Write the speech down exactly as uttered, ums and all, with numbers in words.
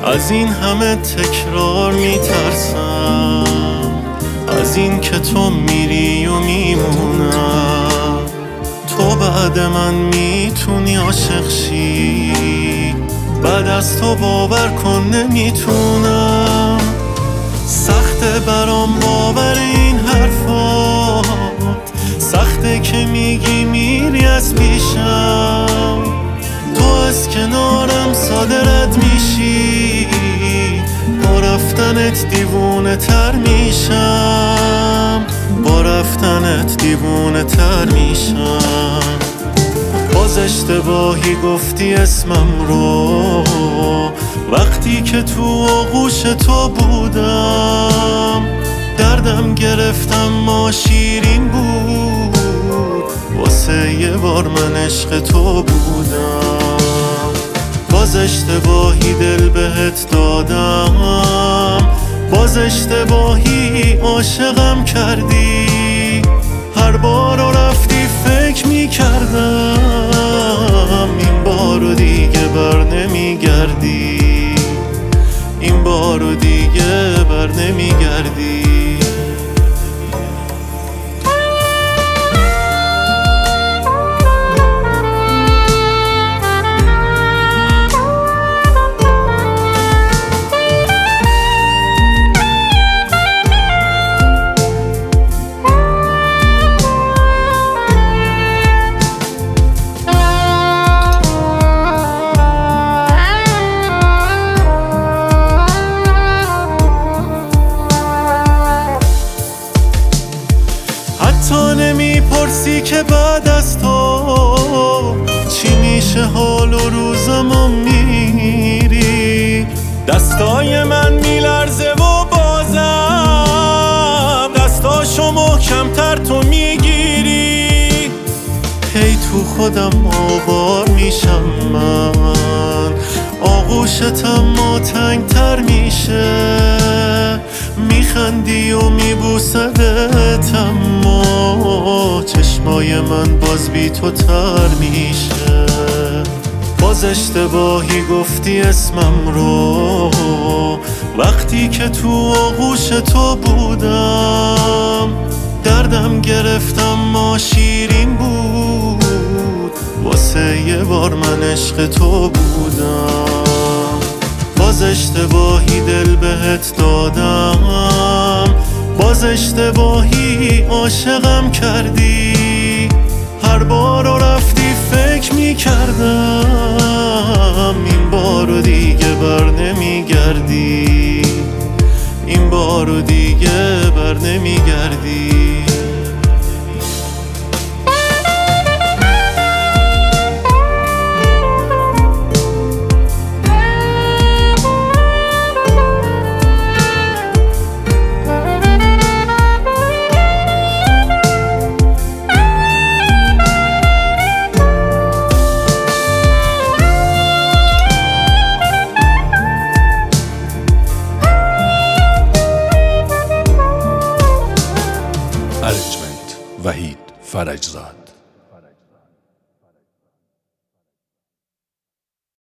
از این همه تکرار میترسم، از این که تو میری و میمونم. تو بعد من میتونی عاشق شی، بعد از تو باور کن نمیتونم. سخته برام باور این حرفات، سخته که میگی میری از پیشم. تو از کنارم صادرت میشی، با رفتنت دیوونه تر میشم، با رفتنت دیوونه تر میشم. باز اشتباهی گفتی اسمم رو، وقتی که تو آغوش تو بودم. دردم گرفتم ما شیرین بود، واسه یه بار من عشق تو بودم. باز اشتباهی دل بهت دادم، باز اشتباهی عاشقم کردی. هر بار رو رفتی فکر میکردم، این بارو دیگه بر نمیگردی، این بارو دیگه بر نمیگردی. تو نمیپرسی که بعد از تو چی میشه حال و روزمو میری. دستای من میلرزه و بازم دستاشو محکمتر تو میگیری. هی تو خودم آوار میشم من، آغوشتم ما تنگتر میشه. میخندی و میبوسدت اما چشمای من باز بی تو تر میشه. باز اشتباهی گفتی اسمم رو، وقتی که تو آغوش تو بودم. دردم گرفتم ما شیرین بود، واسه یه بار من عشق تو بودم. باز اشتباهی دل بهت دادم، باز اشتباهی عاشقم کردی. هر بار رو رفتی فکر میکردم، این بارو دیگه بر نمیگردی، این بارو دیگه بر نمیگردی. ارنجمنت وحید فرجزاد.